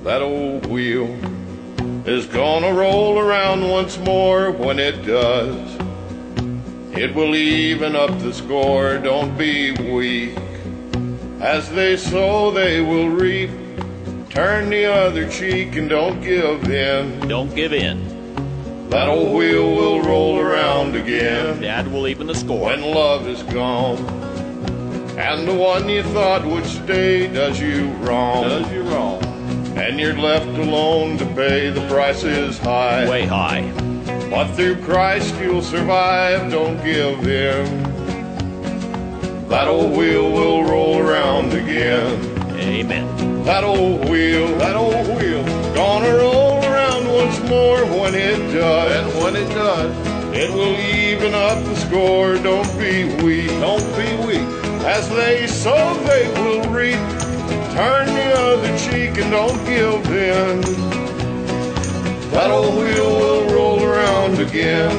That old wheel is gonna roll around once more. When it does, it will even up the score. Don't be weak. As they sow, they will reap. Turn the other cheek and don't give in. Don't give in. That old wheel will roll around again. Dad will even the score. When love is gone, and the one you thought would stay does you wrong. And you're left alone to pay. The price is high. Way high. But through Christ you'll survive. Don't give in. That old wheel will roll around again. Amen. That old wheel, gonna roll around once more. When it does, and when it does, it will even up the score. Don't be weak. As they sow, they will reap. Turn the other cheek and don't give in. That old wheel will roll around again.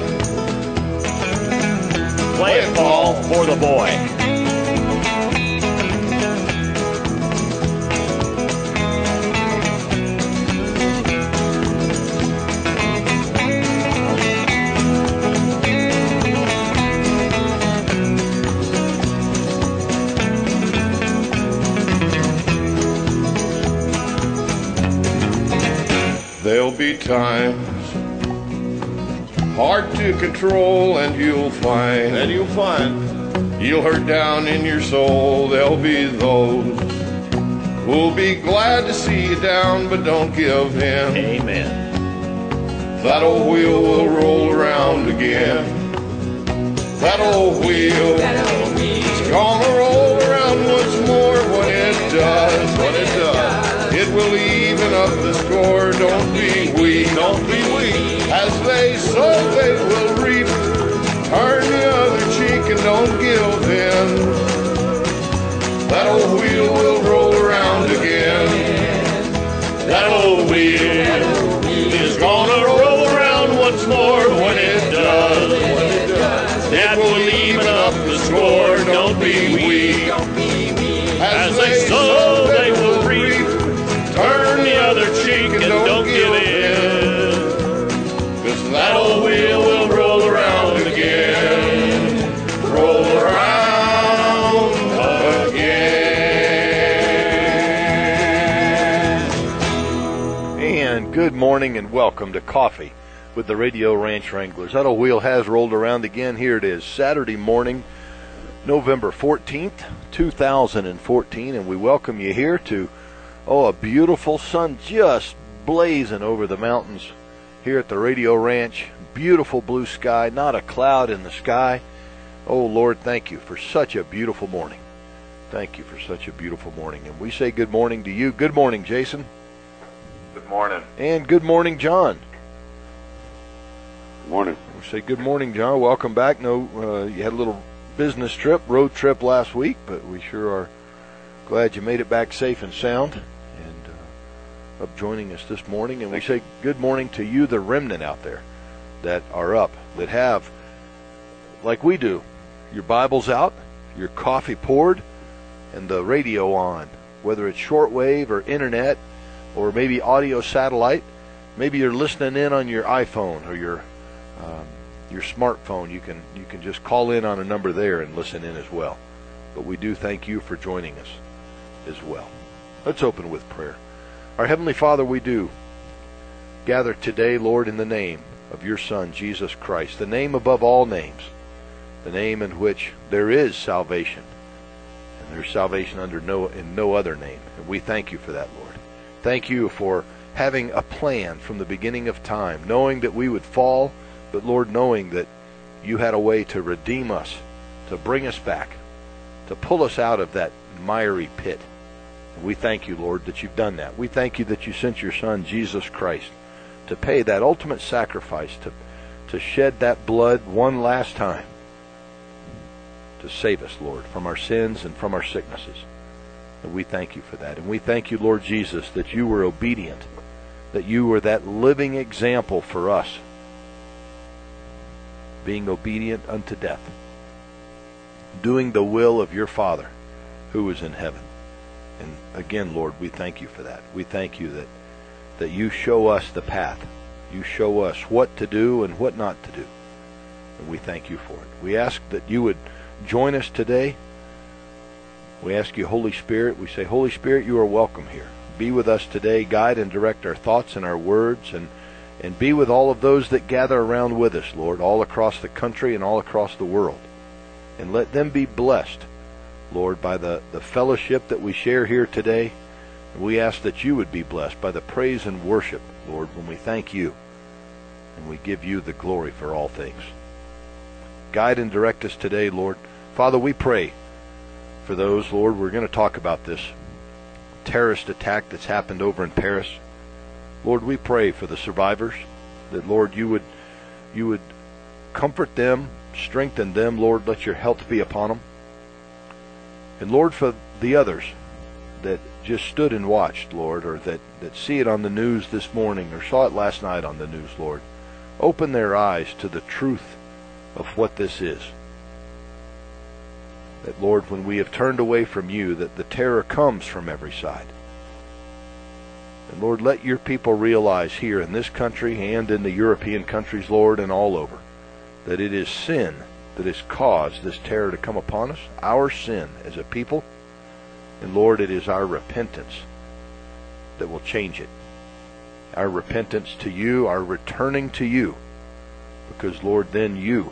Play it, Paul, for the boy. There'll be times hard to control, and you'll find you'll hurt down in your soul. There'll be those who'll be glad to see you down, but don't give in. Amen. That old wheel will roll around again. That old wheel is gonna roll around once more. When it does, it will even up the score. Don't be weak. As they sow, they will reap. Turn the other cheek and don't give in. That old wheel will roll around again. That old wheel is gonna roll around once more. When it does, it will even up the score. Don't be weak. As they sow, they will reap. Turn the other cheek and don't give in. 'Cause that old wheel will roll around again. Roll around again. And good morning and welcome to Coffee with the Radio Ranch Wranglers. That old wheel has rolled around again. Here it is, Saturday morning, November 14th, 2014, and we welcome you here to a beautiful sun just blazing over the mountains here at the Radio Ranch. Beautiful blue sky, not a cloud in the sky. Oh, Lord, thank you for such a beautiful morning. Thank you for such a beautiful morning. And we say good morning to you. Good morning, Jason. Good morning. And good morning, John. Good morning. We say good morning, John. Welcome back. You had a little business trip, road trip last week, but we sure are glad you made it back safe and sound. Up joining us this morning, and we say good morning to you, the remnant out there that are up, that have, like we do, your Bibles out, your coffee poured, and the radio on, whether it's shortwave or internet or maybe audio satellite. Maybe you're listening in on your iPhone or your smartphone. You can just call in on a number there and listen in as well. But we do thank you for joining us as well. Let's open with prayer. Our Heavenly Father, we do gather today, Lord, in the name of your Son, Jesus Christ, the name above all names, the name in which there is salvation, and there's salvation in no other name. And we thank you for that, Lord. Thank you for having a plan from the beginning of time, knowing that we would fall, but Lord, knowing that you had a way to redeem us, to bring us back, to pull us out of that miry pit. We thank you, Lord, that you've done that. We thank you that you sent your Son, Jesus Christ, to pay that ultimate sacrifice, to shed that blood one last time, to save us, Lord, from our sins and from our sicknesses. And we thank you for that. And we thank you, Lord Jesus, that you were obedient, that you were that living example for us, being obedient unto death, doing the will of your Father who is in heaven. And again, Lord, we thank you for that. We thank you that that you show us the path. You show us what to do and what not to do. And we thank you for it. We ask that you would join us today. We ask you, Holy Spirit, we say, Holy Spirit, you are welcome here. Be with us today. Guide and direct our thoughts and our words, and be with all of those that gather around with us, Lord, all across the country and all across the world. And let them be blessed, Lord, by the fellowship that we share here today. And we ask that you would be blessed by the praise and worship, Lord, when we thank you and we give you the glory for all things. Guide and direct us today, Lord. Father, we pray for those, Lord, we're going to talk about this terrorist attack that's happened over in Paris. Lord, we pray for the survivors, that, Lord, you would comfort them, strengthen them, Lord, let your health be upon them. And Lord, for the others that just stood and watched, Lord, or that see it on the news this morning or saw it last night on the news, Lord, open their eyes to the truth of what this is. That, Lord, when we have turned away from you, that the terror comes from every side. And Lord, let your people realize here in this country and in the European countries, Lord, and all over, that it is sin that has caused this terror to come upon us, our sin as a people. And Lord, it is our repentance that will change it. Our repentance to you, our returning to you. Because, Lord, then you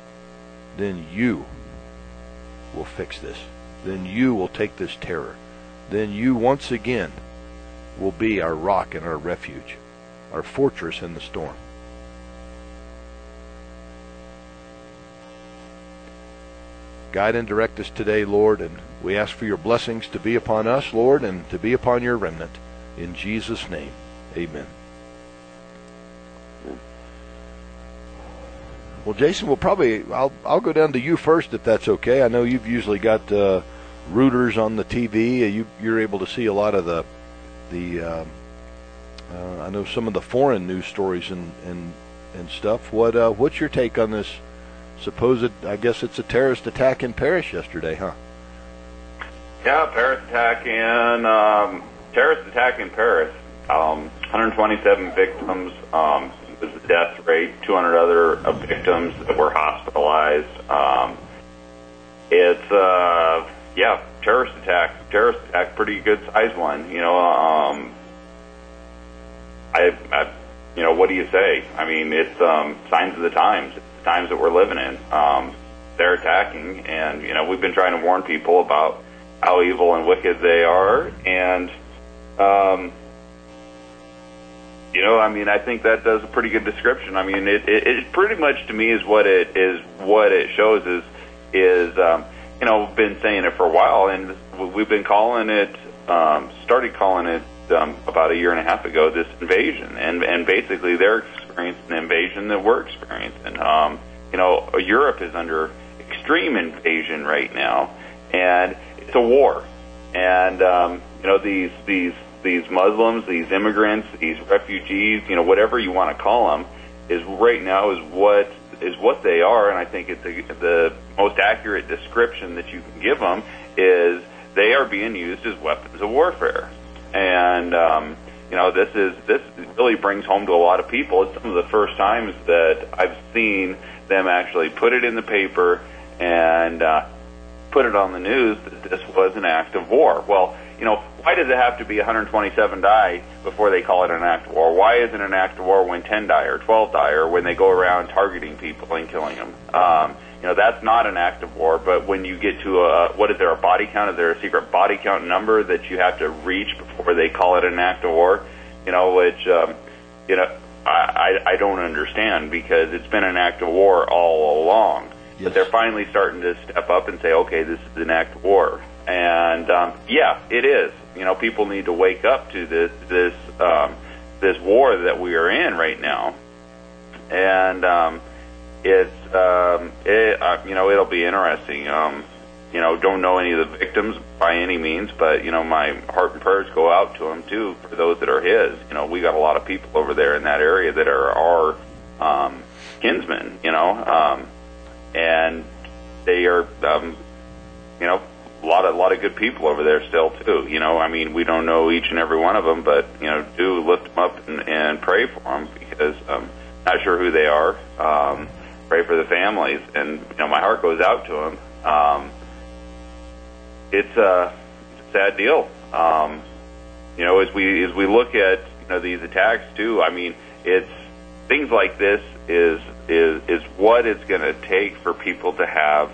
will fix this. Then you will take this terror. Then you once again will be our rock and our refuge, our fortress in the storm. Guide and direct us today, Lord, and we ask for your blessings to be upon us, Lord, and to be upon your remnant. In Jesus' name, amen. Well, Jason, I'll go down to you first if that's okay. I know you've usually got Reuters on the TV. You're able to see a lot of the I know some of the foreign news stories and stuff. What's your take on this supposed, I guess it's a terrorist attack in Paris yesterday, huh? Yeah, terrorist attack in Paris. 127 victims. Was the death rate. 200 other victims that were hospitalized. It's terrorist attack, pretty good size one. What do you say? I mean, it's signs of the times. It's the times that we're living in. They're attacking, and we've been trying to warn people about how evil and wicked they are, and I think that does a pretty good description. I mean, it pretty much to me is what it shows is been saying it for a while, and we've been calling it, started calling it about a year and a half ago, this invasion, and basically they're experiencing an invasion that we're experiencing. Europe is under extreme invasion right now, and it's a war, and these Muslims, these immigrants, these refugees, whatever you want to call them, is what they are, and I think it's the most accurate description that you can give them is they are being used as weapons of warfare, and this really brings home to a lot of people. It's some of the first times that I've seen them actually put it in the paper and put it on the news that this was an act of war. Well, why does it have to be 127 die before they call it an act of war? Why isn't it an act of war when 10 die or 12 die or when they go around targeting people and killing them? That's not an act of war, but when you get to a body count? Is there a secret body count number that you have to reach before they call it an act of war? I don't understand, because it's been an act of war all along. Yes. But they're finally starting to step up and say, okay, this is an act of war. And it is. People need to wake up to this war that we are in right now, and it'll be interesting. Don't know any of the victims by any means, but my heart and prayers go out to them too, for those that are his. We got a lot of people over there in that area that are our kinsmen. And they are lot of good people over there still too. You know, I mean, we don't know each and every one of them, but you know, do lift them up and pray for them, because not sure who they are. Pray for the families, and you know, my heart goes out to them. It's a sad deal. You know, as we look at, you know, these attacks too, I mean, it's things like this is what it's going to take for people to have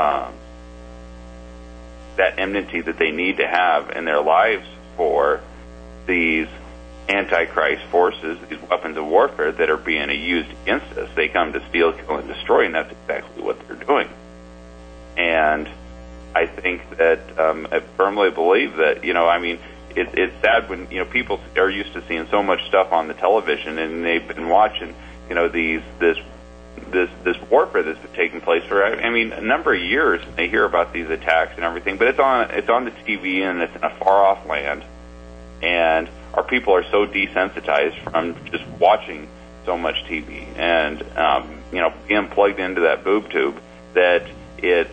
that enmity that they need to have in their lives for these Antichrist forces, these weapons of warfare that are being used against us. They come to steal, kill, and destroy, and that's exactly what they're doing. And I think that I firmly believe that, you know, I mean, it's sad when, you know, people are used to seeing so much stuff on the television, and they've been watching, you know, this warfare that's been taking place for, I mean, a number of years. And they hear about these attacks and everything, but it's on the TV, and it's in a far off land, and our people are so desensitized from just watching so much TV and you know, being plugged into that boob tube that it's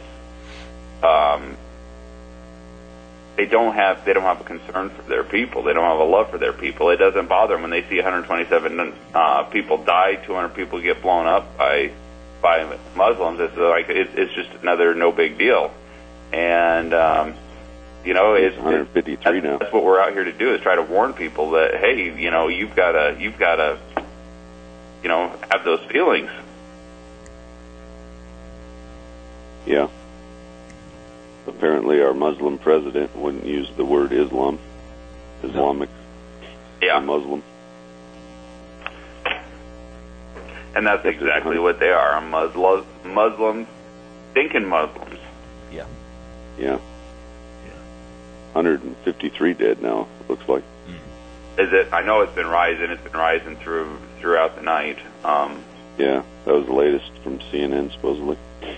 they don't have a concern for their people. They don't have a love for their people. It doesn't bother them when they see 127 people die, 200 people get blown up by Muslims. It's like it's just another no big deal. And you know, it's 153 now. That's what we're out here to do, is try to warn people that, hey, you know, you've got to you know, have those feelings. Yeah. Apparently, our Muslim president wouldn't use the word Islamic, yeah, Muslim. And that's exactly what they are. Muslims, thinking Muslims. Yeah. Yeah. 153 dead now, it looks like. Is it? I know it's been rising. It's been rising throughout the night. Yeah, that was the latest from CNN, supposedly.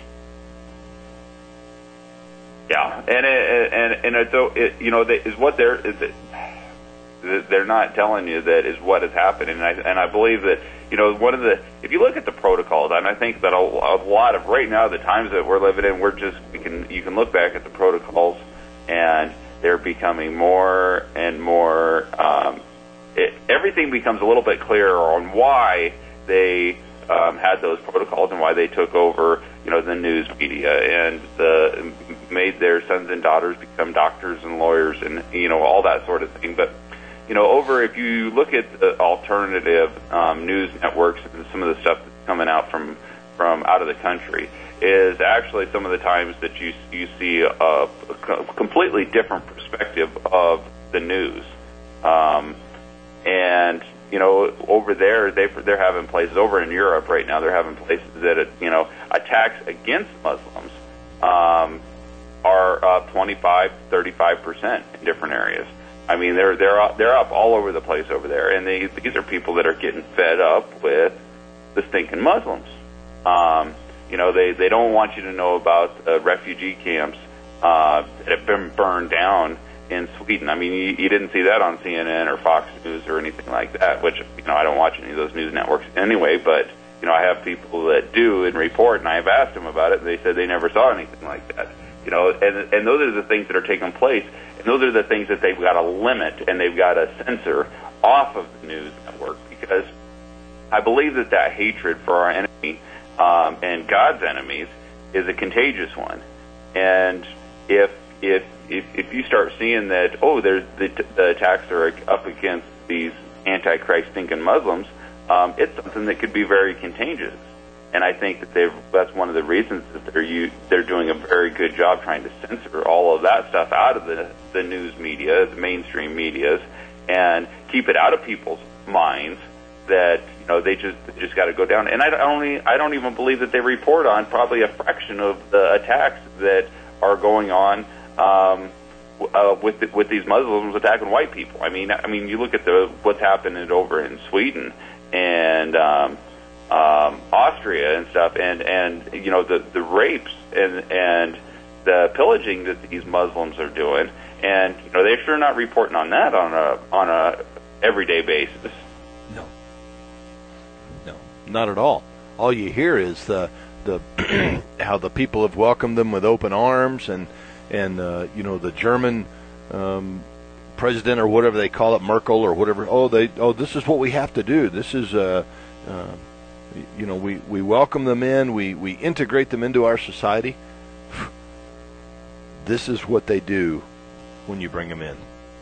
Yeah, and it's, you know, is what they're not telling you that is what is happening. And I believe that, you know, if you look at the protocols, and I think that a lot of right now, the times that we're living in, you can look back at the protocols, and they're becoming more and more. Everything becomes a little bit clearer on why they had those protocols and why they took over, you know, the news media and made their sons and daughters become doctors and lawyers and, you know, all that sort of thing. But, you know, if you look at the alternative news networks and some of the stuff that's coming out from out of the country, is actually some of the times that you see a completely different perspective of the news. And, you know, over there, they're having places, over in Europe right now, they're having places that, you know, attacks against Muslims are up 25, 35% in different areas. I mean, they're up all over the place over there, and these are people that are getting fed up with the stinking Muslims. You know, they don't want you to know about refugee camps that have been burned down in Sweden. I mean, you didn't see that on CNN or Fox News or anything like that, which, you know, I don't watch any of those news networks anyway, but, you know, I have people that do and report, and I've asked them about it, and they said they never saw anything like that. You know, and those are the things that are taking place, and those are the things that they've got to limit and they've got to censor off of the news network, because I believe that hatred for our enemy and God's enemies is a contagious one. And if you start seeing that, there's the attacks are up against these Antichrist thinking Muslims, it's something that could be very contagious. And I think that that's one of the reasons that they're doing a very good job trying to censor all of that stuff out of the news media, the mainstream medias, and keep it out of people's minds that, you know, they just got to go down. And I don't even believe that they report on probably a fraction of the attacks that are going on with these Muslims attacking white people. I mean, you look at what's happening over in Sweden and Austria and stuff, and you know, the rapes and the pillaging that these Muslims are doing, and you know, they're sure not reporting on that on a everyday basis. No, not at all. All you hear is the how the people have welcomed them with open arms, and and the German president or whatever they call it, Merkel or whatever. This is what we have to do. This is we welcome them in, we integrate them into our society. This is what they do when you bring them in.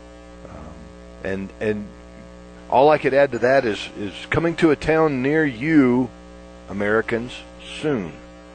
And all I could add to that is coming to a town near you, Americans, soon.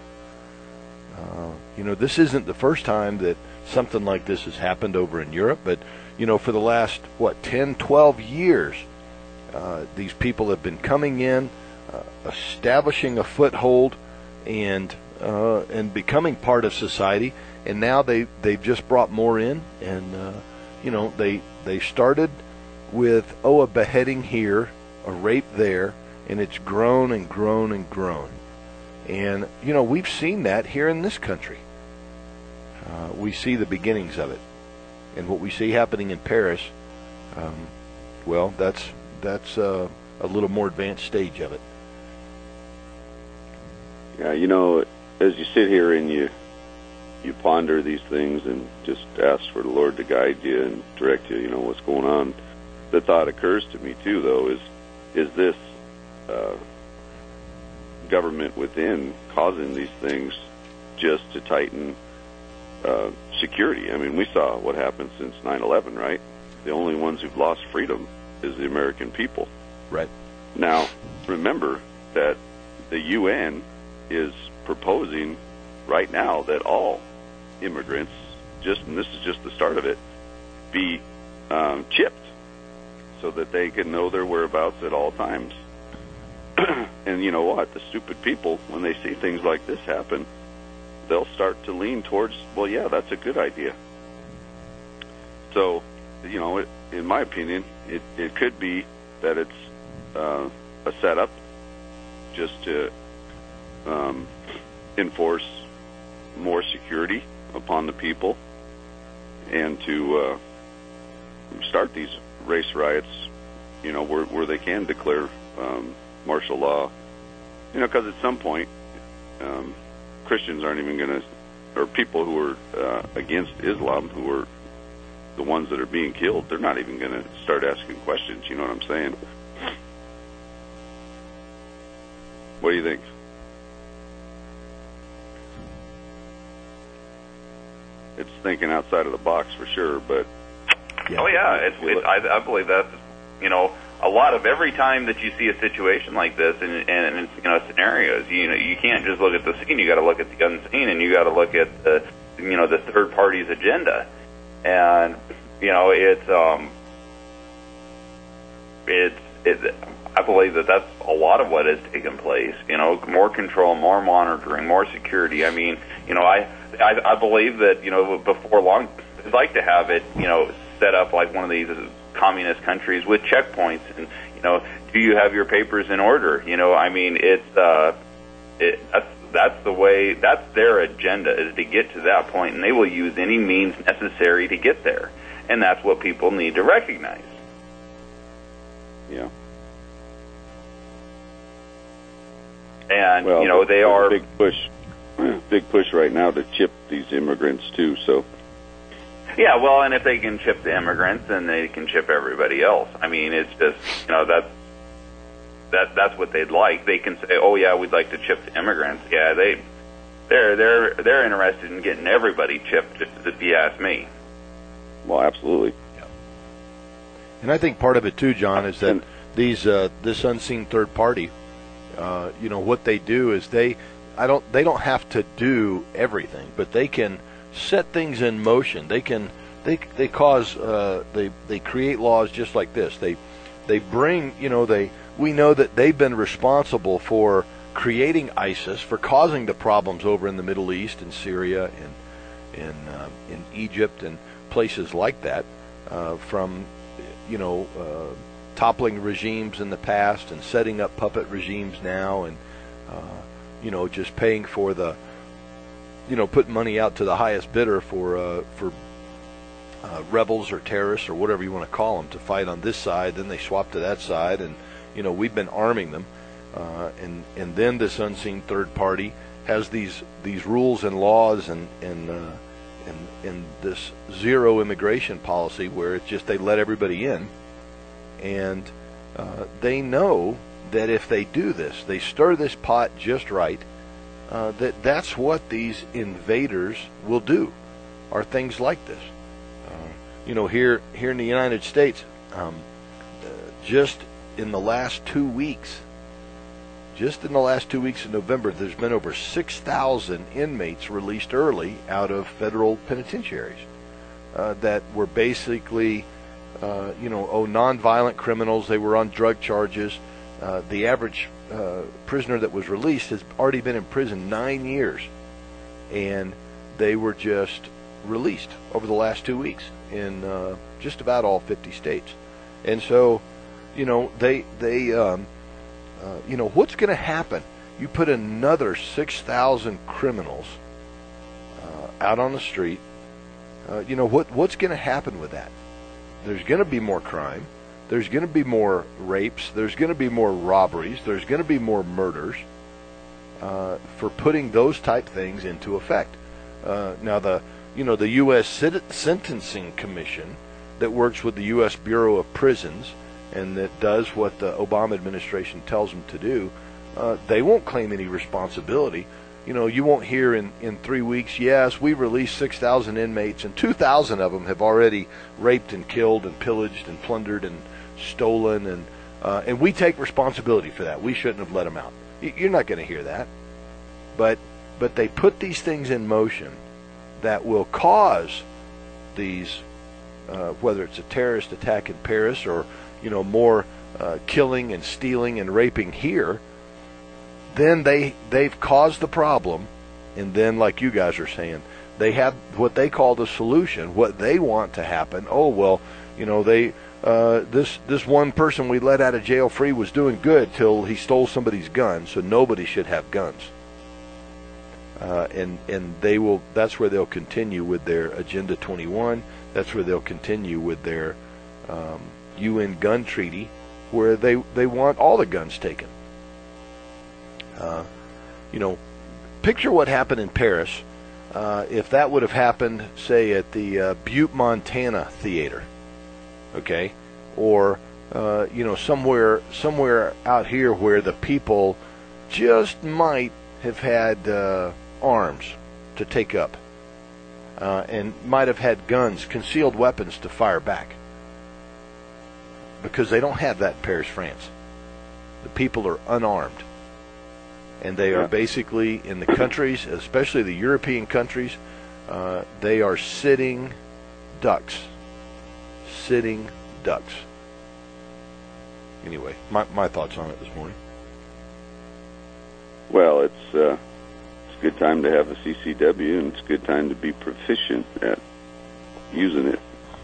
This isn't the first time that something like this has happened over in Europe, but, for the last, 10, 12 years, these people have been coming in, establishing a foothold, and becoming part of society, and now they've just brought more in, and, they started with, a beheading here, a rape there, and it's grown and grown and grown. And, we've seen that here in this country. We see the beginnings of it. And what we see happening in Paris, that's a little more advanced stage of it. Yeah, as you sit here and you ponder these things and just ask for the Lord to guide you and direct you, what's going on, the thought occurs to me, too, though, is this government within causing these things just to tighten security? I mean, we saw what happened since 9/11, right? The only ones who've lost freedom is the American people. Right. Now, remember that the UN is proposing right now that all immigrants, and this is just the start of it, be chipped so that they can know their whereabouts at all times. And you know what? The stupid people, when they see things like this happen, they'll start to lean towards, well, yeah, that's a good idea. So, in my opinion, it could be that it's a setup just to enforce more security upon the people and to start these race riots, where they can declare martial law. Because at some point, Christians aren't even going to, or people who are against Islam, who are the ones that are being killed, they're not even going to start asking questions. You know what I'm saying? What do you think? It's thinking outside of the box for sure, but... Yeah. Oh, yeah. I believe that, a lot of every time that you see a situation like this and it's, scenarios, you can't just look at the scene. You got to look at the unseen, and you got to look at the, the third party's agenda. And, I believe that's a lot of what has taken place. More control, more monitoring, more security. I mean, I believe that, before long, I'd like to have it, set up like one of these communist countries with checkpoints, and do you have your papers in order? I mean, that's the way. That's their agenda, is to get to that point, and they will use any means necessary to get there, and that's what people need to recognize. Yeah. And they are big push right now to chip these immigrants too. So. Yeah, well, and if they can chip the immigrants, then they can chip everybody else. I mean, it's just that's what they'd like. They can say, "Oh yeah, we'd like to chip the immigrants." Yeah, they're interested in getting everybody chipped, if you ask me. Well, absolutely. Yeah. And I think part of it too, John, is that this unseen third party, what they do is they don't have to do everything, but they can set things in motion. They cause they create laws just like this. They bring, we know that they've been responsible for creating ISIS, for causing the problems over in the Middle East and Syria and in Egypt and places like that, from toppling regimes in the past and setting up puppet regimes now, and just paying for the putting money out to the highest bidder for rebels or terrorists or whatever you want to call them to fight on this side. Then they swap to that side, and we've been arming them, and then this unseen third party has these rules and laws and in this zero immigration policy where it's just they let everybody in, and they know that if they do this, they stir this pot just right, that's what these invaders will do, are things like this. Here in the United States, just in the last 2 weeks, in November, there's been over 6,000 inmates released early out of federal penitentiaries that were basically, nonviolent criminals. They were on drug charges. The average prisoner that was released has already been in prison 9 years, and they were just released over the last 2 weeks in just about all 50 states. And so, what's going to happen? You put another 6,000 criminals out on the street. What's going to happen with that? There's going to be more crime. There's going to be more rapes. There's going to be more robberies. There's going to be more murders for putting those type things into effect. Now, the U.S. Sentencing Commission that works with the U.S. Bureau of Prisons and that does what the Obama administration tells them to do, they won't claim any responsibility. You won't hear in 3 weeks, yes, we released 6,000 inmates and 2,000 of them have already raped and killed and pillaged and plundered and stolen, and we take responsibility for that. We shouldn't have let them out. You're not going to hear that. But they put these things in motion that will cause these, whether it's a terrorist attack in Paris or more killing and stealing and raping here, then they've caused the problem, and then, like you guys are saying, they have what they call the solution, what they want to happen. Oh, well, this one person we let out of jail free was doing good till he stole somebody's gun, so nobody should have guns. And that's where they'll continue with their Agenda 21. That's where they'll continue with their UN gun treaty, where they want all the guns taken. Picture what happened in Paris if that would have happened, say, at the Butte, Montana theater, okay, or somewhere out here where the people just might have had arms to take up, and might have had guns, concealed weapons to fire back. Because they don't have that in Paris, France. The people are unarmed. And they are basically, in the countries, especially the European countries, they are sitting ducks. Sitting ducks. Anyway, my thoughts on it this morning. Well, it's a good time to have a CCW, and it's a good time to be proficient at using it.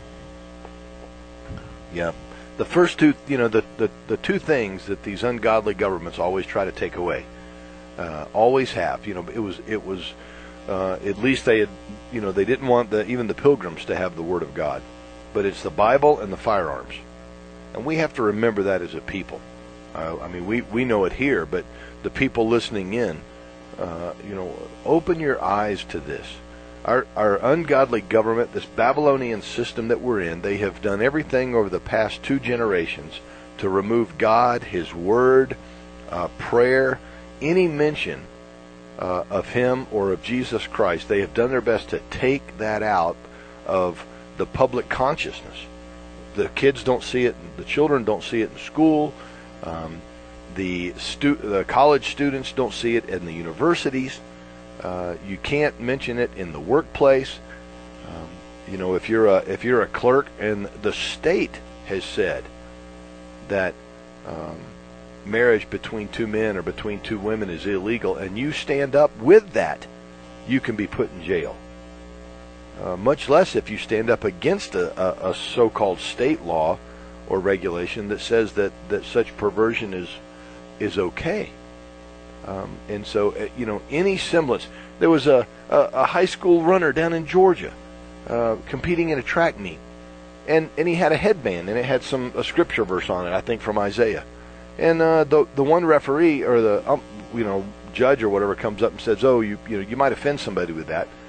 Yeah. The first two, the two things that these ungodly governments always try to take away, always have. It was at least they had, they didn't want even the pilgrims to have the Word of God, but it's the Bible and the firearms, and we have to remember that as a people. We know it here, but the people listening in, open your eyes to this. Our ungodly government, this Babylonian system that we're in, they have done everything over the past 2 generations to remove God, His Word, prayer, any mention of Him or of Jesus Christ. They have done their best to take that out of the public consciousness. The kids don't see it, the children don't see it in school, the college students don't see it in the universities. You can't mention it in the workplace. If you're a clerk, and the state has said that marriage between 2 men or between 2 women is illegal, and you stand up with that, you can be put in jail. Much less if you stand up against a so-called state law or regulation that says that such perversion is okay. And so, any semblance. There was a high school runner down in Georgia competing in a track meet, and he had a headband, and it had a scripture verse on it, I think from Isaiah. And the one referee or the judge or whatever comes up and says, "Oh, you might offend somebody with that."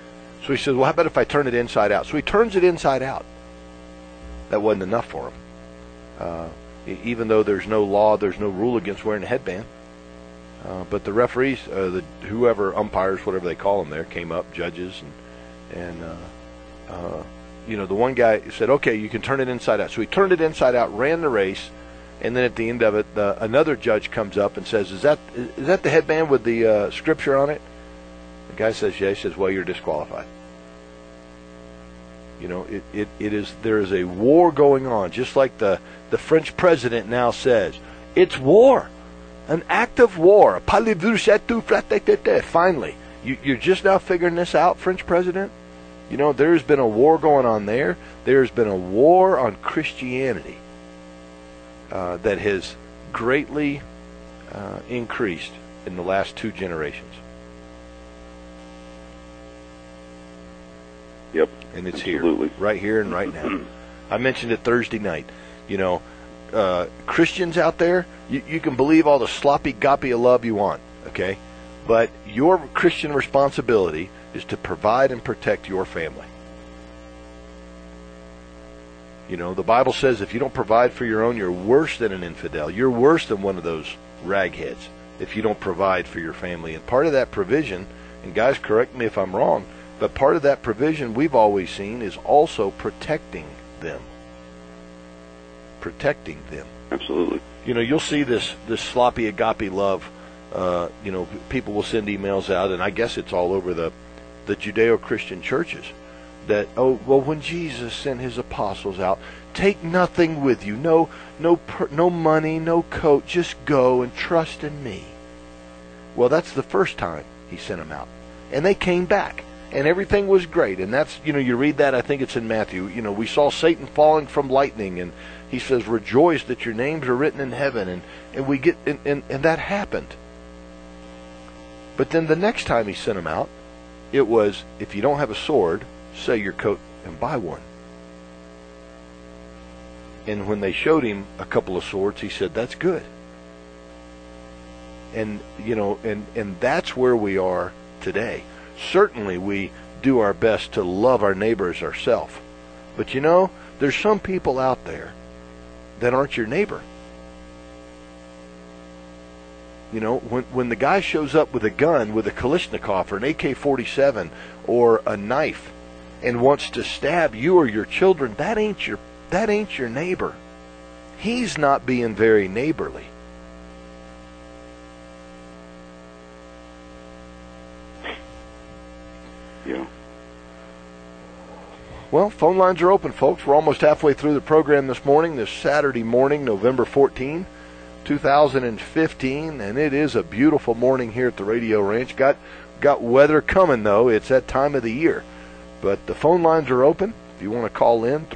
So he says, well, how about if I turn it inside out? So he turns it inside out. That wasn't enough for him. Even though there's no law, there's no rule against wearing a headband. But the referees, whoever, umpires, whatever they call them there, came up, judges, and the one guy said, okay, you can turn it inside out. So he turned it inside out, ran the race, and then at the end of it, another judge comes up and says, is that the headband with the scripture on it? The guy says, yeah. He says, well, you're disqualified. It is, there is a war going on, just like the French president now says. It's war. An act of war. Finally. You're just now figuring this out, French president? There's been a war going on there. There's been a war on Christianity that has greatly increased in the last 2 generations. Yep. And it's absolutely. Here, right here and right now. I mentioned it Thursday night. Christians out there, you can believe all the sloppy goppy of love you want, okay? But your Christian responsibility is to provide and protect your family. The Bible says if you don't provide for your own, you're worse than an infidel. You're worse than one of those ragheads if you don't provide for your family. And part of that provision, and guys, correct me if I'm wrong, but part of that provision we've always seen is also protecting them. Protecting them. Absolutely. You'll see this sloppy agape love. People will send emails out, and I guess it's all over the Judeo-Christian churches, that, when Jesus sent his apostles out, take nothing with you, no money, no coat, just go and trust in me. Well, that's the first time he sent them out, and they came back, and everything was great. And that's, you read that, I think it's in Matthew. We saw Satan falling from lightning, and he says, rejoice that your names are written in heaven, and we get, and that happened. But then the next time he sent them out, it was, if you don't have a sword, sell your coat and buy one. And when they showed him a couple of swords, he said, that's good. And, and that's where we are today. Certainly we do our best to love our neighbors ourselves. But there's some people out there that aren't your neighbor. When the guy shows up with a gun, with a Kalashnikov or an AK-47 or a knife and wants to stab you or your children, that ain't your neighbor. He's not being very neighborly. Yeah. Well, phone lines are open, folks. We're almost halfway through the program this morning, this Saturday morning, November 14, 2015, and it is a beautiful morning here at the Radio Ranch. Got weather coming, though. It's that time of the year. But the phone lines are open. If you want to call in,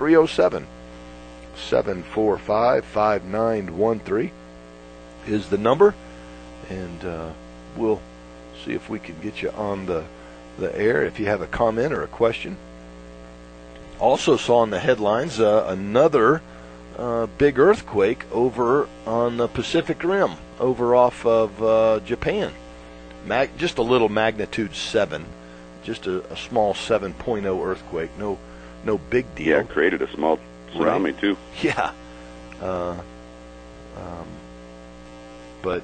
307-745-5913 is the number, and we'll see if we can get you on the air if you have a comment or a question. Also saw in the headlines another big earthquake over on the Pacific Rim, over off of Japan. Just a little magnitude 7, just a small 7.0 earthquake. No big deal. Yeah, it created a small tsunami right. too. Yeah. But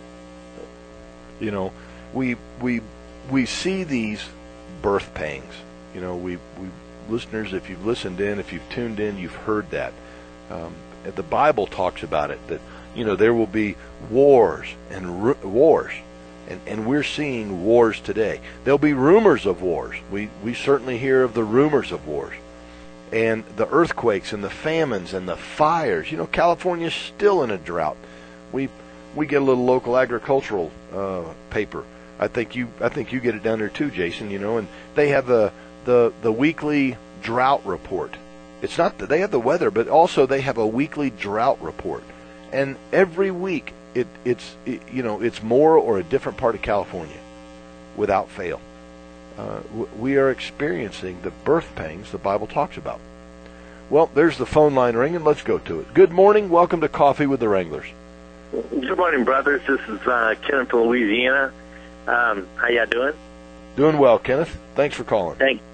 we see these birth pangs. We listeners, if you've listened in, if you've tuned in, you've heard that. The Bible talks about it, that there will be wars and wars, and we're seeing wars today. There'll be rumors of wars. We certainly hear of the rumors of wars, and the earthquakes and the famines and the fires. California's still in a drought. We get a little local agricultural paper. I think you get it down there too, Jason. And they have the weekly drought report. It's not that they have the weather, but also they have a weekly drought report, and every week it's more or a different part of California, without fail. We are experiencing the birth pangs the Bible talks about. Well, there's the phone line ringing. Let's go to it. Good morning. Welcome to Coffee with the Wranglers. Good morning, brothers. This is Kenneth from Louisiana. How y'all doing? Doing well, Kenneth. Thanks for calling.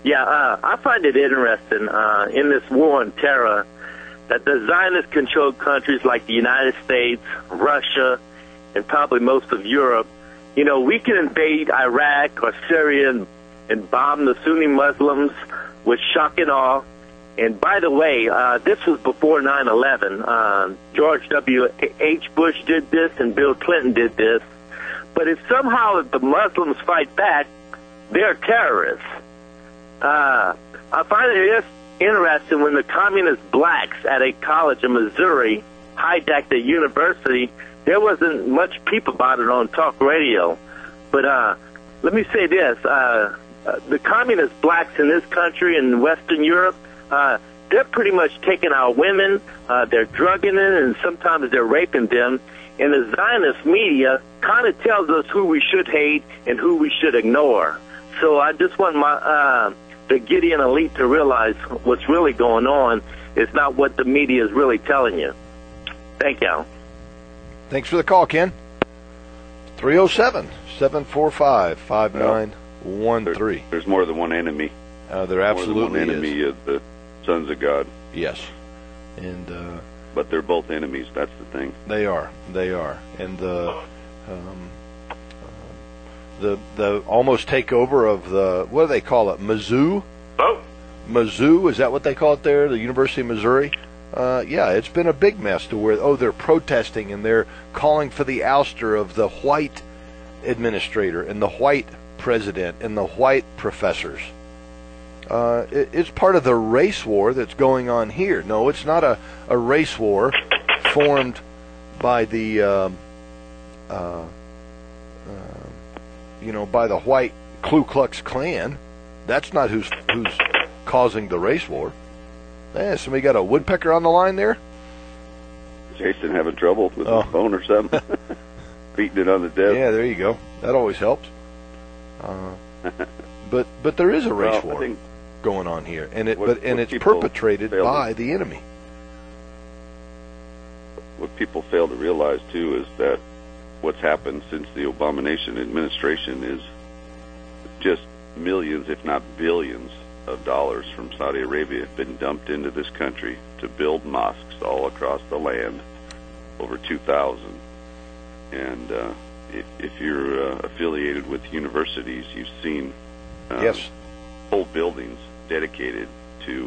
I find it interesting in this war on terror that the Zionist-controlled countries like the United States, Russia, and probably most of Europe, we can invade Iraq or Syria and bomb the Sunni Muslims with shock and awe. And by the way, this was before 9/11. George W.H. Bush did this and Bill Clinton did this. But if somehow the Muslims fight back, they're terrorists. I find it interesting when the communist blacks at a college in Missouri hijacked a university, there wasn't much peep about it on talk radio. But let me say this. The communist blacks in this country and Western Europe, they're pretty much taking our women, they're drugging them, and sometimes they're raping them. And the Zionist media kind of tells us who we should hate and who we should ignore. So I just want the Gideon elite to realize what's really going on is not what the media is really telling you. Thank you. Thanks for the call, Ken. 307-745-5913. There's more than one enemy. There absolutely more than one enemy is. of the sons of God. Yes. And but they're both enemies. That's the thing. They are. And the almost takeover of the, what do they call it, Mizzou? Oh. Mizzou, is that what they call it there, the University of Missouri? Yeah, it's been a big mess to where, they're protesting and they're calling for the ouster of the white administrator and the white president and the white professors. It's part of the race war that's going on here. No, it's not a race war formed by the, by the white Ku Klux Klan. That's not who's causing the race war. Somebody got a woodpecker on the line there? Jason having trouble with his phone or something? Beating it on the desk. Yeah, there you go. That always helps. But there is a race war going on here, and it's perpetrated by the enemy. What people fail to realize too is that what's happened since the Obama administration is just millions, if not billions, of dollars from Saudi Arabia have been dumped into this country to build mosques all across the land, over 2,000. And if you're affiliated with universities, you've seen whole buildings dedicated to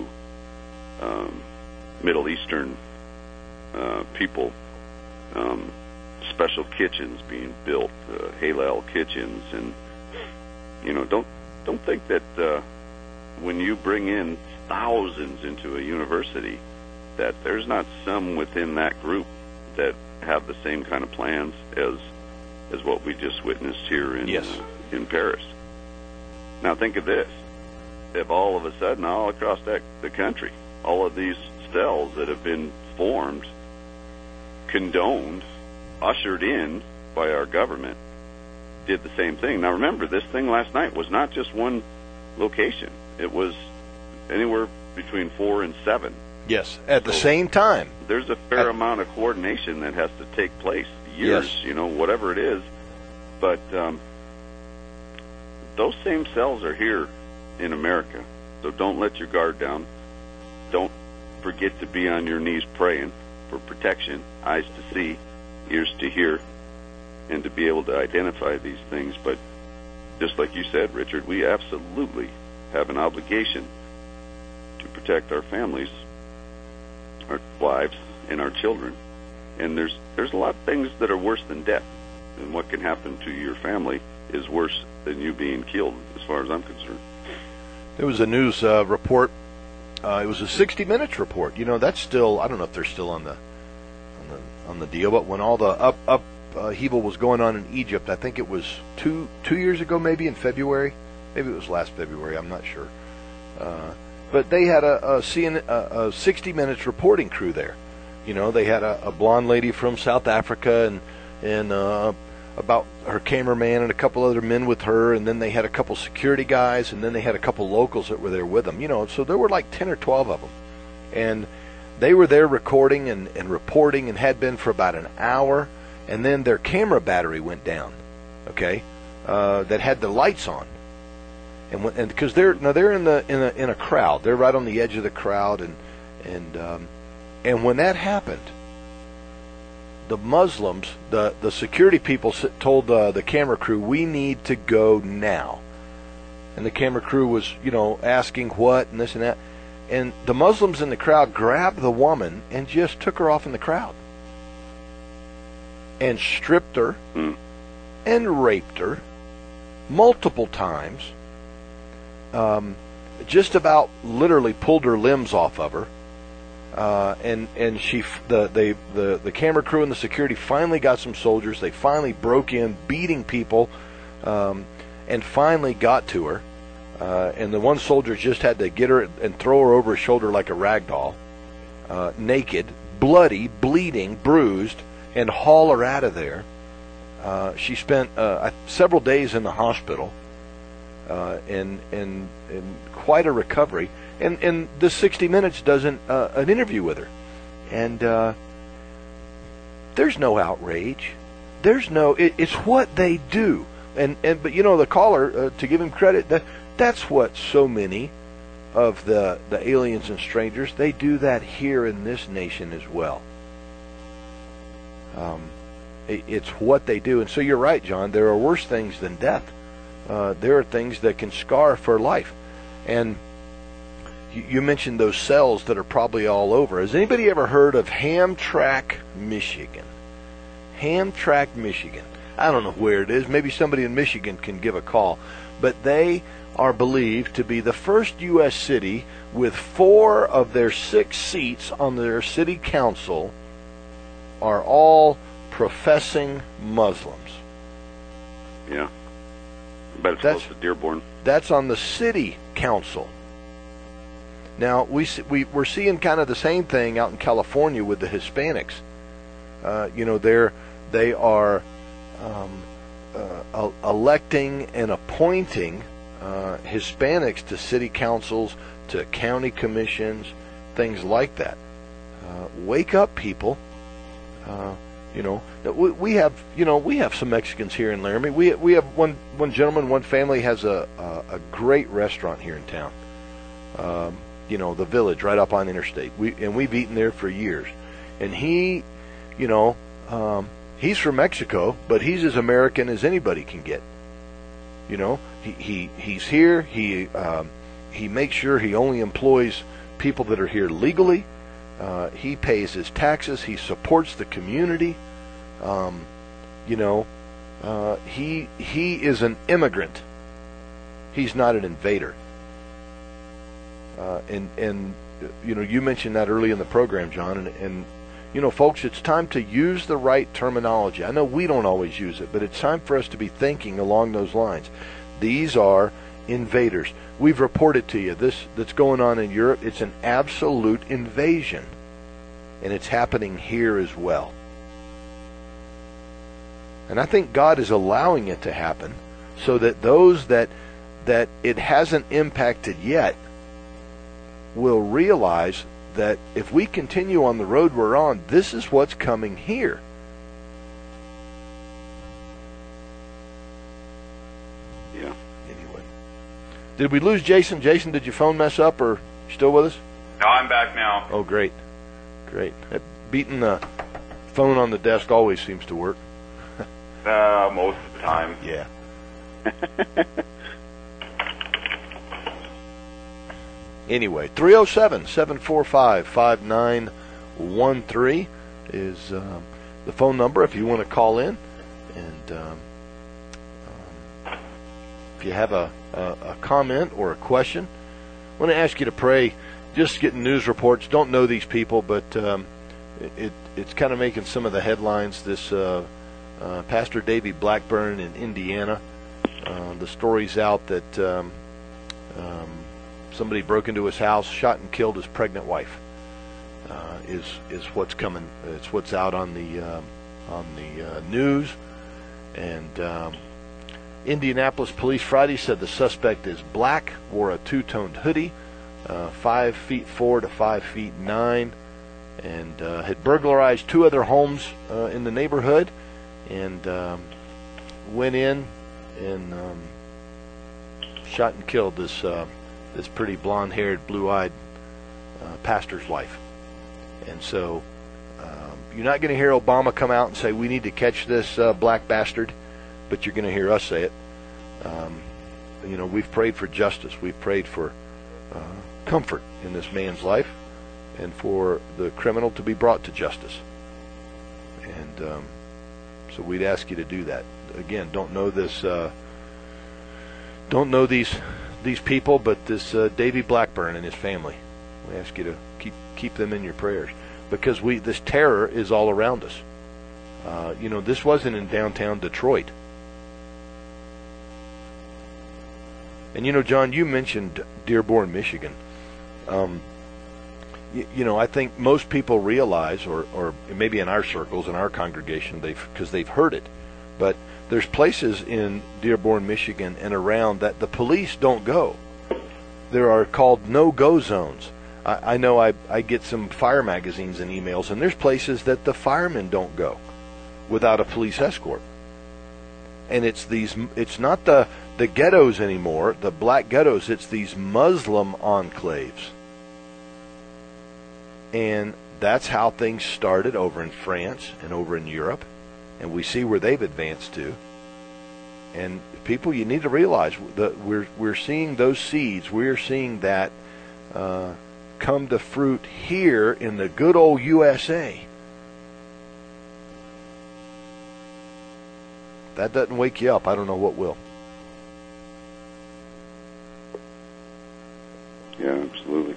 Middle Eastern people, special kitchens being built, halal kitchens, and don't think that when you bring in thousands into a university, that there's not some within that group that have the same kind of plans as what we just witnessed here in Paris. Now think of this: if all of a sudden, all across the country, all of these cells that have been formed, condoned, ushered in by our government, did the same thing. Now remember, this thing last night was not just one location. It was anywhere between 4 and 7. Yes, at the same time. There's a fair amount of coordination that has to take place. Years, whatever it is. But those same cells are here in America. So don't let your guard down. Don't forget to be on your knees praying for protection, eyes to see, ears to hear, and to be able to identify these things. But just like you said, Richard, we absolutely have an obligation to protect our families, our wives, and our children. And there's a lot of things that are worse than death. And what can happen to your family is worse than you being killed, as far as I'm concerned. There was a news report. It was a 60 Minutes report. That's still, I don't know if they're still on the deal, but when all the upheaval was going on in Egypt, I think it was two years ago, maybe in February. Maybe it was last February. I'm not sure. But they had a 60 Minutes reporting crew there. They had a blonde lady from South Africa and about her cameraman and a couple other men with her, and then they had a couple security guys, and then they had a couple locals that were there with them. So there were like 10 or 12 of them. And they were there recording and reporting and had been for about an hour, and then their camera battery went down, that had the lights on. and because they're in a crowd, they're right on the edge of the crowd, and when that happened, the Muslims, the security people told the camera crew, "We need to go now." And the camera crew was, asking what and this and that. And the Muslims in the crowd grabbed the woman and just took her off in the crowd. And stripped her and raped her multiple times. Just about literally pulled her limbs off of her. And the camera crew and the security finally got some soldiers. They finally broke in, beating people, and finally got to her. And the one soldier just had to get her and throw her over his shoulder like a rag doll, naked, bloody, bleeding, bruised, and haul her out of there. She spent several days in the hospital, and quite a recovery. And the 60 Minutes does an interview with her, and there's no outrage. It's what they do. But the caller, to give him credit, that's what so many of the aliens and strangers, they do that here in this nation as well. It's what they do. And so you're right, John, there are worse things than death. There are things that can scar for life. And you mentioned those cells that are probably all over. Has anybody ever heard of Hamtramck, Michigan? Hamtramck, Michigan. I don't know where it is. Maybe somebody in Michigan can give a call. But they are believed to be the first U.S. city with 4 of their 6 seats on their city council are all professing Muslims. Yeah. I bet it's close to Dearborn. That's on the city council. Now, we're seeing kind of the same thing out in California with the Hispanics. They are electing and appointing Hispanics to city councils, to county commissions, things like that. Wake up, people. We have some Mexicans here in Laramie. We have one gentleman, one family has a great restaurant here in town. The Village right up on Interstate. We've eaten there for years. And he, he's from Mexico, but he's as American as anybody can get. He's here. He makes sure he only employs people that are here legally. He pays his taxes. He supports the community. He is an immigrant. He's not an invader. You mentioned that early in the program, John, and folks, it's time to use the right terminology. I know we don't always use it, but it's time for us to be thinking along those lines. These are invaders. We've reported to you this that's going on in Europe. It's an absolute invasion, and it's happening here as well. And I think God is allowing it to happen so that those that it hasn't impacted yet will realize that if we continue on the road we're on, this is what's coming here. Yeah. Anyway. Did we lose Jason? Jason, did your phone mess up, or you still with us? No, I'm back now. Oh, great. Great. Beating the phone on the desk always seems to work. Most of the time. Yeah. Anyway, 307-745-5913 is the phone number if you want to call in. And if you have a comment or a question, I want to ask you to pray. Just getting news reports. Don't know these people, but it's kind of making some of the headlines. This Pastor Davey Blackburn in Indiana. The story's out that somebody broke into his house, shot and killed his pregnant wife. Is what's coming. It's what's out on the news. And Indianapolis police Friday said the suspect is black, wore a two-toned hoodie, 5'4" to 5'9", and had burglarized 2 other homes in the neighborhood, and went in and shot and killed this pretty blonde-haired, blue-eyed pastor's wife. And so you're not going to hear Obama come out and say, we need to catch this black bastard, but you're going to hear us say it. We've prayed for justice. We've prayed for comfort in this man's life and for the criminal to be brought to justice. And so we'd ask you to do that. Again, don't know these people, but this Davy Blackburn and his family. We ask you to keep them in your prayers, because this terror is all around us. This wasn't in downtown Detroit. And John, you mentioned Dearborn, Michigan. I think most people realize, or maybe in our circles, in our congregation, because they've heard it, but there's places in Dearborn, Michigan and around that the police don't go. There are called no-go zones. I know I get some fire magazines and emails, and there's places that the firemen don't go without a police escort. And it's not the ghettos anymore, the black ghettos, it's these Muslim enclaves. And that's how things started over in France and over in Europe. And we see where they've advanced to. And people, you need to realize that we're seeing those seeds. We're seeing that come to fruit here in the good old USA. That doesn't wake you up, I don't know what will. Yeah, absolutely.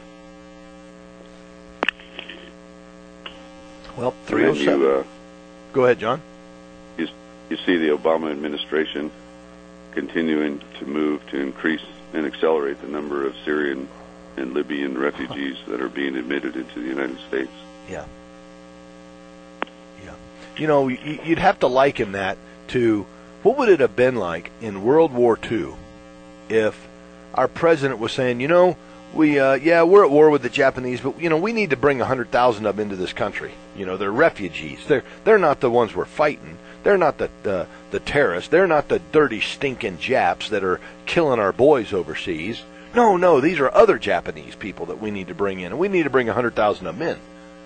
Well, 307. Go ahead, John. You see the Obama administration continuing to move to increase and accelerate the number of Syrian and Libyan refugees that are being admitted into the United States. Yeah. You'd have to liken that to what would it have been like in World War II if our president was saying, we're at war with the Japanese, but we need to bring 100,000 of them into this country. They're refugees. They're not the ones we're fighting. They're not the terrorists. They're not the dirty, stinking Japs that are killing our boys overseas. No, these are other Japanese people that we need to bring in, and we need to bring 100,000 of them in.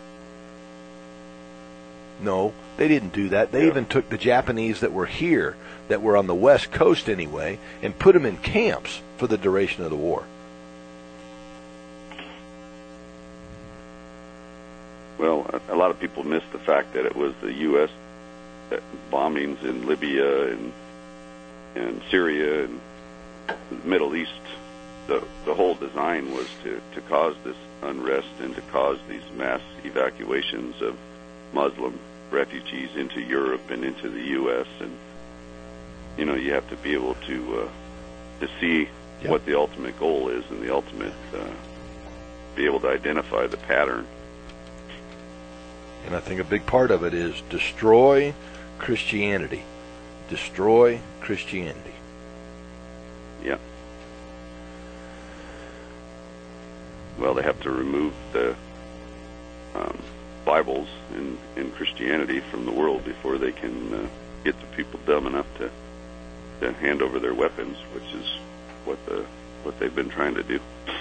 No, they didn't do that. They even took the Japanese that were here, that were on the West Coast anyway, and put them in camps for the duration of the war. Well, a lot of people miss the fact that it was the U.S. bombings in Libya and Syria and the Middle East. The whole design was to cause this unrest and to cause these mass evacuations of Muslim refugees into Europe and into the U.S. And you have to be able to see what the ultimate goal is, and the ultimate be able to identify the pattern. And I think a big part of it is destroy Christianity. Destroy Christianity. Yeah. Well, they have to remove the Bibles in Christianity from the world before they can get the people dumb enough to hand over their weapons, which is what they've been trying to do.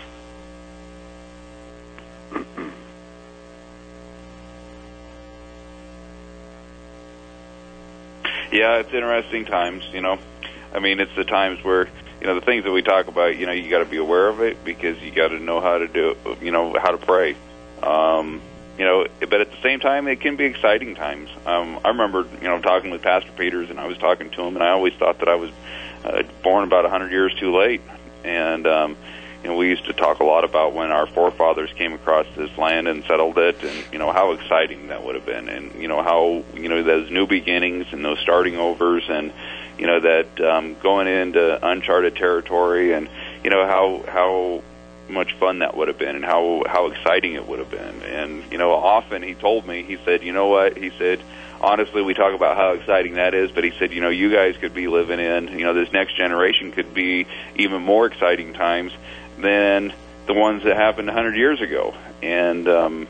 Yeah, it's interesting times, it's the times where, the things that we talk about, you got to be aware of it, because you got to know how to do, how to pray. But at the same time, it can be exciting times. I remember, talking with Pastor Peters, and I was talking to him, and I always thought that I was born about 100 years too late. And, we used to talk a lot about when our forefathers came across this land and settled it, and, how exciting that would have been, and, how, those new beginnings and those starting overs, and, that going into uncharted territory, and, how much fun that would have been, and how exciting it would have been. And, often he told me, he said, what? He said, honestly, we talk about how exciting that is, but he said, you guys could be living in, this next generation could be even more exciting times than the ones that happened 100 years ago. And,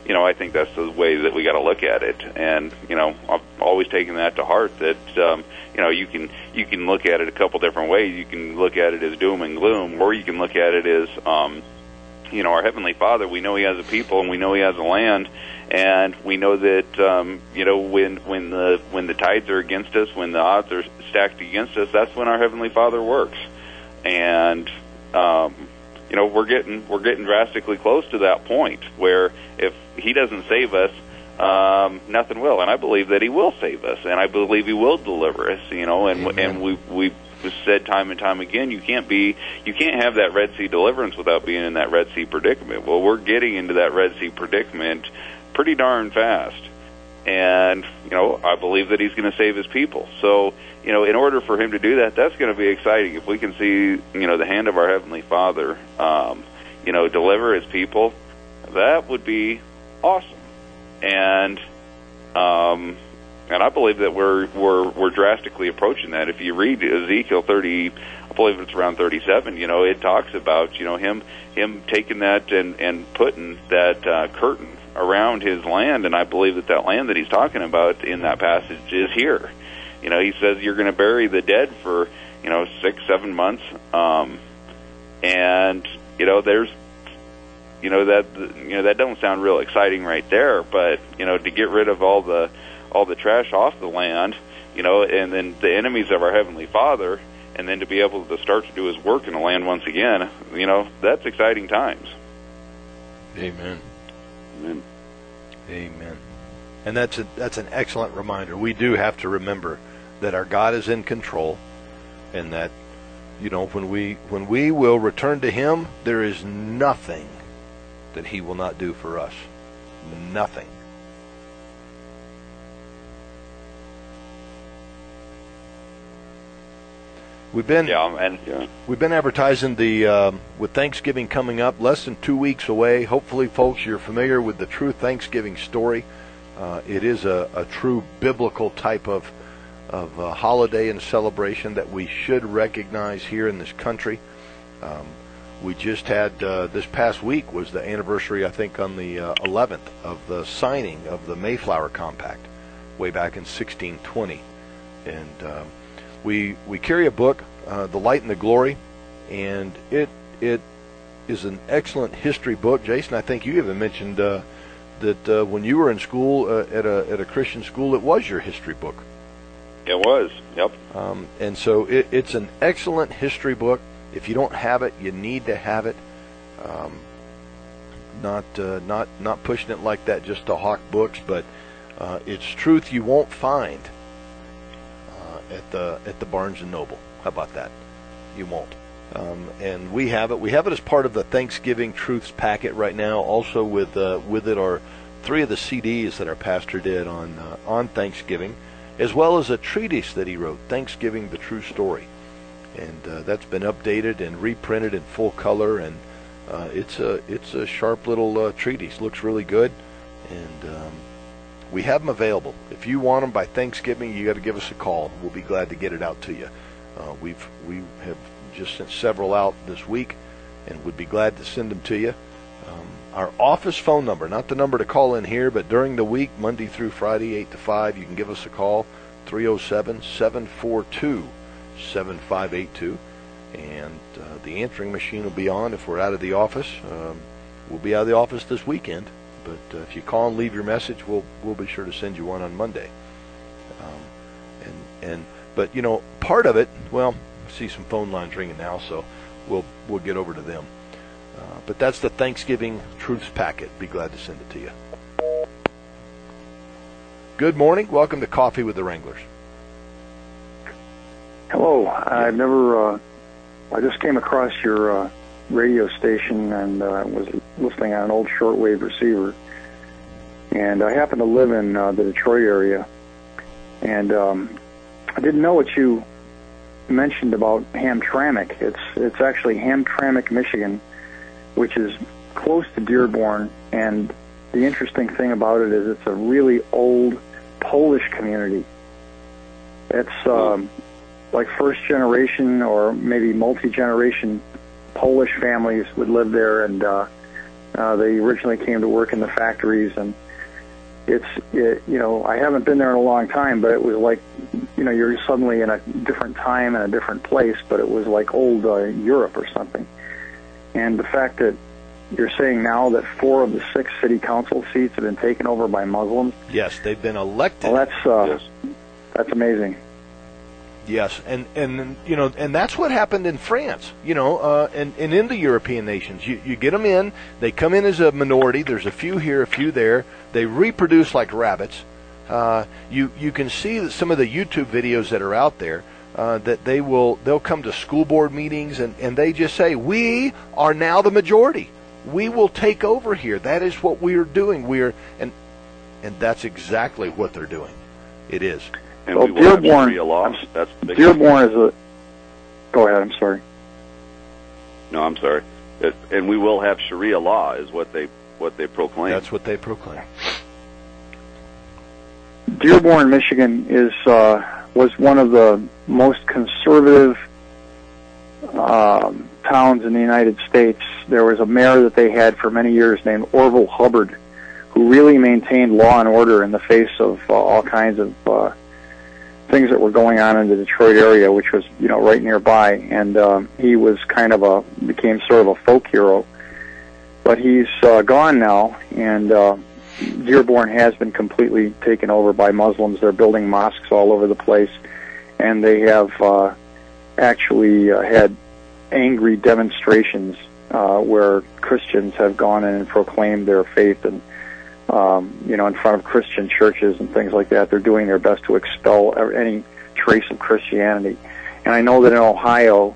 I think that's the way that we got to look at it. And I've always taken that to heart. That you can look at it a couple different ways. You can look at it as doom and gloom, or you can look at it as our Heavenly Father. We know He has a people, and we know He has a land, and we know that when the tides are against us, when the odds are stacked against us, that's when our Heavenly Father works. And we're getting drastically close to that point where if He doesn't save us, nothing will. And I believe that He will save us, and I believe He will deliver us. And we've said time and time again, you can't have that Red Sea deliverance without being in that Red Sea predicament. Well, we're getting into that Red Sea predicament pretty darn fast. And, I believe that He's going to save His people. So, in order for Him to do that, that's going to be exciting. If we can see, the hand of our Heavenly Father, deliver His people, that would be awesome. And I believe that we're drastically approaching that. If you read Ezekiel 30, I believe it's around 37, it talks about, him taking that and putting that curtain around His land, and I believe that land that He's talking about in that passage is here. He says you're going to bury the dead for 6-7 months, and there's that don't sound real exciting right there, but to get rid of all the trash off the land, and then the enemies of our Heavenly Father, and then to be able to start to do His work in the land once again, that's exciting times. Amen. Amen. Amen. And that's an excellent reminder. We do have to remember that our God is in control, and that when we will return to Him, there is nothing that He will not do for us. Nothing. We've been advertising with Thanksgiving coming up, less than 2 weeks away. Hopefully, folks, you're familiar with the true Thanksgiving story. It is a true biblical type of holiday and celebration that we should recognize here in this country. We just had this past week was the anniversary, I think, on the 11th of the signing of the Mayflower Compact, way back in 1620, and we carry a book, The Light and the Glory, and it is an excellent history book. Jason, I think you even mentioned that when you were in school at a Christian school, it was your history book. It was, yep. And so it's an excellent history book. If you don't have it, you need to have it. Not pushing it like that just to hawk books, but it's truth you won't find at the Barnes and Noble. How about that? You won't. And we have it. We have it as part of the Thanksgiving Truths packet right now. Also with it are 3 of the CDs that our pastor did on Thanksgiving, as well as a treatise that he wrote, Thanksgiving: The True Story. And that's been updated and reprinted in full color, and it's a sharp little treatise. Looks really good, and we have them available. If you want them by Thanksgiving, you got to give us a call. We'll be glad to get it out to you. We have just sent several out this week, and would be glad to send them to you. Our office phone number, not the number to call in here, but during the week, Monday through Friday, 8 to 5, you can give us a call, 307-742-7582, and the answering machine will be on if we're out of the office. We'll be out of the office this weekend, but if you call and leave your message, we'll be sure to send you one on Monday. But part of it, well, I see some phone lines ringing now, so we'll get over to them. But that's the Thanksgiving Truths packet. Be glad to send it to you. Good morning. Welcome to Coffee with the Wranglers. Hello. I just came across your radio station and was listening on an old shortwave receiver. And I happen to live in the Detroit area. And I didn't know what you mentioned about Hamtramck. It's actually Hamtramck, Michigan, which is close to Dearborn. And the interesting thing about it is it's a really old Polish community. It's like first generation or maybe multi-generation Polish families would live there, and They originally came to work in the factories, and I haven't been there in a long time, but it was like, you're suddenly in a different time and a different place, but it was like old Europe or something. And the fact that you're saying now that 4 of the 6 city council seats have been taken over by Muslims. Yes, they've been elected. Well, that's amazing. Yes, and that's what happened in France, and in the European nations. You get them in, they come in as a minority, there's a few here, a few there, they reproduce like rabbits. You can see that some of the YouTube videos that are out there, that they'll come to school board meetings and they just say, we are now the majority. We will take over here. That is what we are doing. And that's exactly what they're doing. It is. And we will have Sharia law. That's the big Dearborn is a... Go ahead, I'm sorry. No, I'm sorry. And we will have Sharia law is what they proclaim. That's what they proclaim. Dearborn, Michigan was one of the most conservative towns in the United States. There was a mayor that they had for many years named Orville Hubbard, who really maintained law and order in the face of all kinds of things that were going on in the Detroit area, which was right nearby. And he was became sort of a folk hero. But he's gone now, and Dearborn has been completely taken over by Muslims. They're building mosques all over the place, and they have actually had angry demonstrations where Christians have gone in and proclaimed their faith, and in front of Christian churches and things like that. They're doing their best to expel any trace of Christianity. And I know that in Ohio,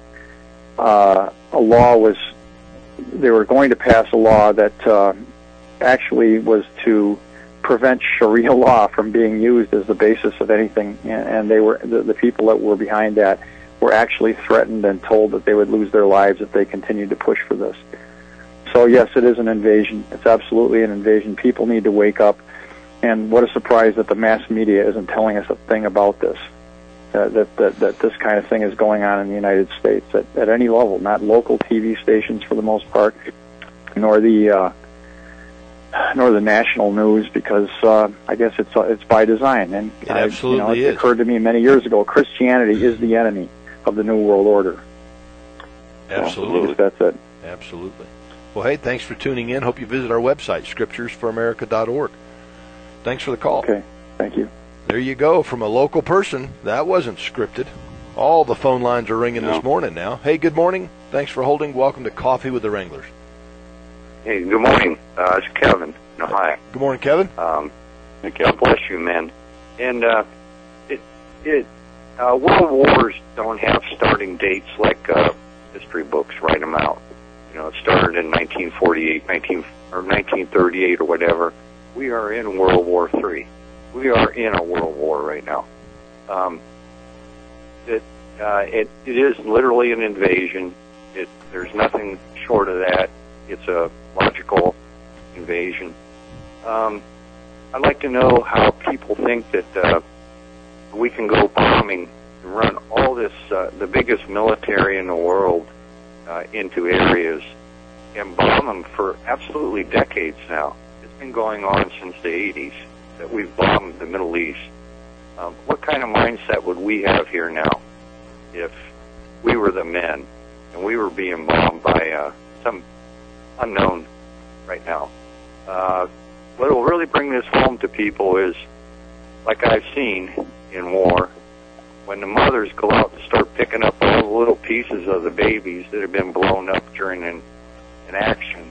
they were going to pass a law that actually was to prevent Sharia law from being used as the basis of anything, and they were the people that were behind that were actually threatened and told that they would lose their lives if they continued to push for this. So yes, it is an invasion. It's absolutely an invasion. People need to wake up, and what a surprise that the mass media isn't telling us a thing about this. That this kind of thing is going on in the United States at any level, not local TV stations for the most part, nor the national news, because I guess it's by design. And it absolutely it occurred to me many years ago, Christianity is the enemy of the New World Order. Absolutely. So that's it. Absolutely. Well, hey, thanks for tuning in. Hope you visit our website, scripturesforamerica.org. Thanks for the call. Okay, thank you. There you go, from a local person. That wasn't scripted. All the phone lines are ringing this morning now. Hey, good morning. Thanks for holding. Welcome to Coffee with the Wranglers. Hey, good morning. It's Kevin. No, hi. Good morning, Kevin. Hey, God bless you, man. And world wars don't have starting dates like history books write them out. It started in 1948, 1938 or whatever. We are in World War III. We are in a world war right now. It is literally an invasion. There's nothing short of that. It's a logical invasion. I'd like to know how people think that we can go bombing and run all this, the biggest military in the world, into areas and bomb them for absolutely decades now. It's been going on since the 80s that we've bombed the Middle East. What kind of mindset would we have here now if we were the men and we were being bombed by some unknown right now? What will really bring this home to people is, like I've seen in war, when the mothers go out and start picking up all the little pieces of the babies that have been blown up during an action,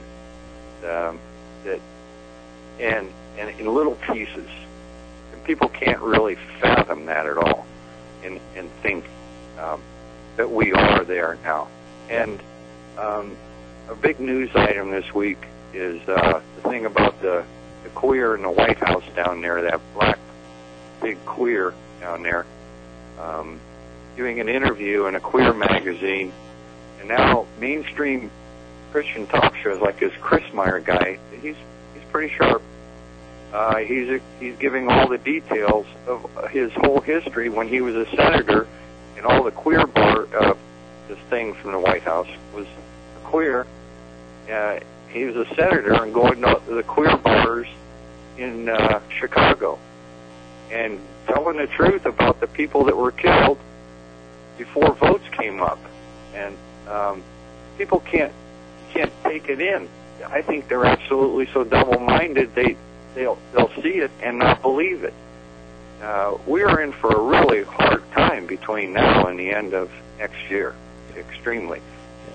and in little pieces, and people can't really fathom that at all, and think that we are there now. And a big news item this week is the thing about the queer in the White House down there, that black big queer down there, doing an interview in a queer magazine. And now mainstream Christian talk shows like this Chris Meyer guy, he's pretty sharp. He's giving all the details of his whole history when he was a senator, and all the queer this thing from the White House was queer, He was a senator and going to the queer bars in Chicago and telling the truth about the people that were killed before votes came up. And people can't take it in. I think they're absolutely so double-minded they'll see it and not believe it. We are in for a really hard time between now and the end of next year, extremely.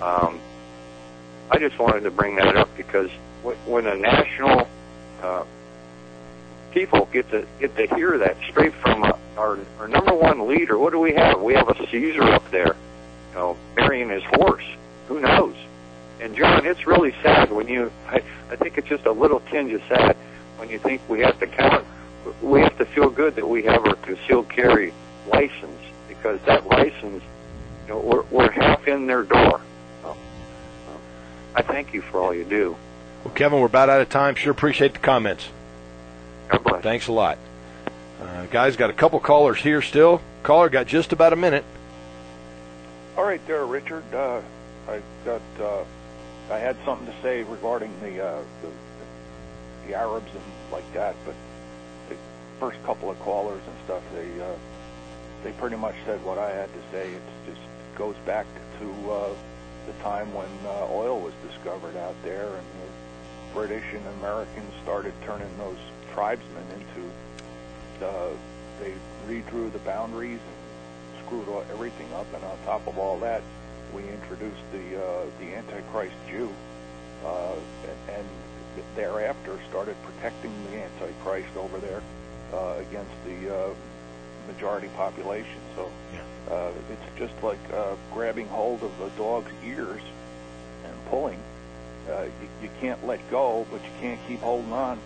I just wanted to bring that up because when a national people get to hear that straight from our number one leader, what do we have? We have a Caesar up there, burying his horse. Who knows? And John, it's really sad when I think it's just a little tinge of sad when you think we have to feel good that we have our concealed carry license, because that license, we're half in their door. I thank you for all you do. Well, Kevin, we're about out of time. Sure appreciate the comments. God bless. Thanks a lot. Guys, got a couple callers here still. Caller, got just about a minute. All right there, Richard. I had something to say regarding the Arabs and like that, but the first couple of callers and stuff, they pretty much said what I had to say. It just goes back to the time when oil was discovered out there, and the British and Americans started turning those tribesmen into. They redrew the boundaries and screwed everything up, and on top of all that, we introduced the Antichrist Jew, and thereafter started protecting the Antichrist over there against the majority population. So it's just like grabbing hold of a dog's ears and pulling. You can't let go, but you can't keep holding on.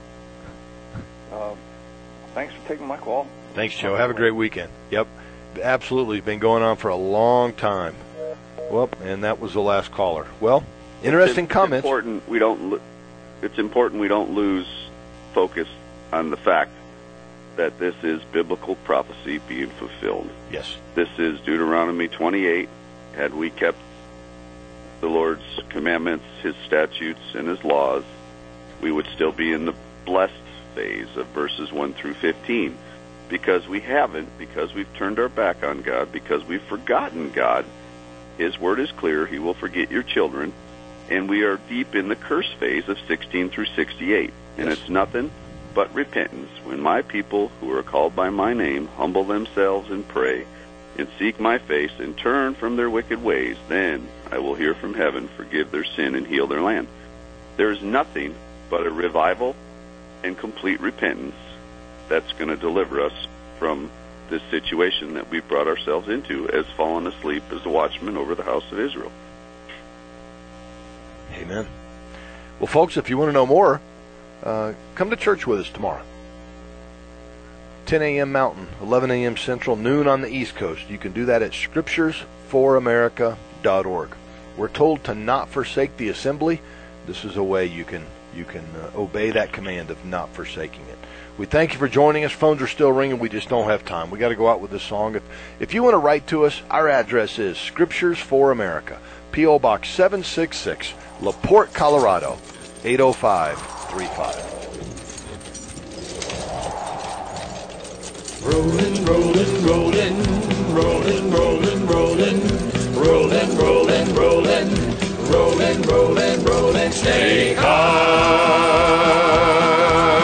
Thanks for taking my call. Thanks, Joe. Have a great weekend. Yep, absolutely. It's been going on for a long time. Well, and that was the last caller. Well, interesting comments. It's important we don't lose focus on the fact that this is biblical prophecy being fulfilled. Yes. This is Deuteronomy 28. Had we kept the Lord's commandments, His statutes, and His laws, we would still be in the blessed phase of verses 1 through 15. Because we haven't, because we've turned our back on God, because we've forgotten God, His word is clear, He will forget your children, and we are deep in the curse phase of 16 through 68. And it's nothing but repentance. When my people who are called by my name humble themselves and pray and seek my face and turn from their wicked ways, then I will hear from heaven, forgive their sin, and heal their land. There is nothing but a revival and complete repentance that's going to deliver us from this situation that we've brought ourselves into as fallen asleep as the watchman over the house of Israel. Amen. Well, folks, if you want to know more, come to church with us tomorrow. 10 a.m. Mountain, 11 a.m. Central, noon on the East Coast. You can do that at scripturesforamerica.org. We're told to not forsake the assembly. This is a way you can obey that command of not forsaking it. We thank you for joining us. Phones are still ringing. We just don't have time. We got to go out with this song. If you want to write to us, our address is Scriptures for America, P.O. Box 766, LaPorte, Colorado, 80535. Rolling, rolling, rolling, rolling, rolling, rolling, rolling, rolling, rolling, rolling, rolling, rolling, stay high.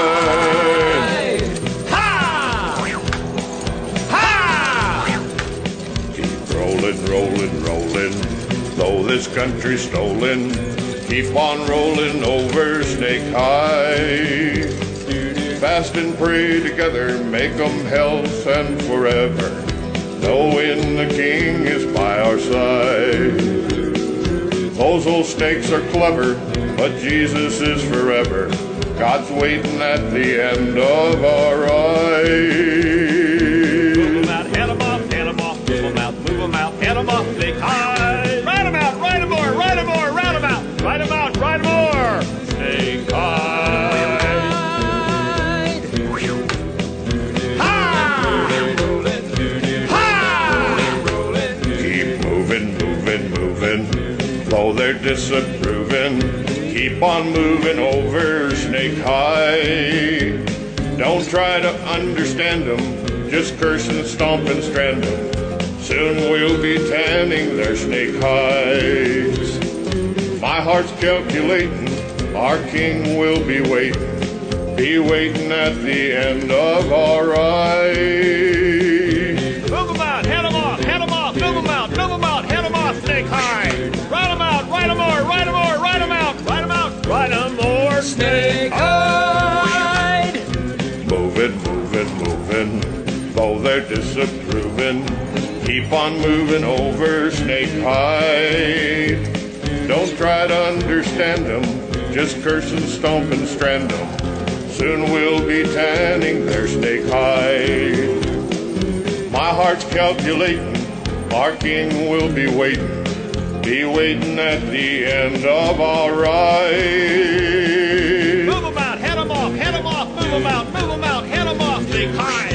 Rolling, rolling, though this country's stolen, keep on rolling over Snake High. Fast and pray together, make 'em health and forever, knowing the King is by our side. Those old snakes are clever, but Jesus is forever. God's waiting at the end of our ride. Head 'em off, move 'em out, move 'em out, head 'em off, Snake High. Ride 'em out, ride 'em more, ride 'em more, ride 'em out, ride 'em out, ride 'em more. Snake High. Keep moving, moving, moving, though they're disapproving. Keep Keep on moving over Snake High. Don't try to understand them, just curse and stomp and strand them. Soon we'll be tanning their snake hides. My heart's calculating, our king will be waiting at the end of our ride. Move 'em out, head 'em off, move 'em out, head 'em off, Snake High. Ride 'em out, ride 'em more, ride 'em more, ride 'em out, ride 'em out, ride 'em more, Snake High. Moving, though they're disapproving. Keep on moving over Snake High. Don't try to understand them, just curse and stomp and strand them. Soon we'll be tanning their snake hide. My heart's calculating, our king will be waiting at the end of our ride. Move 'em out, head 'em off, move 'em out, head 'em off, Snake High.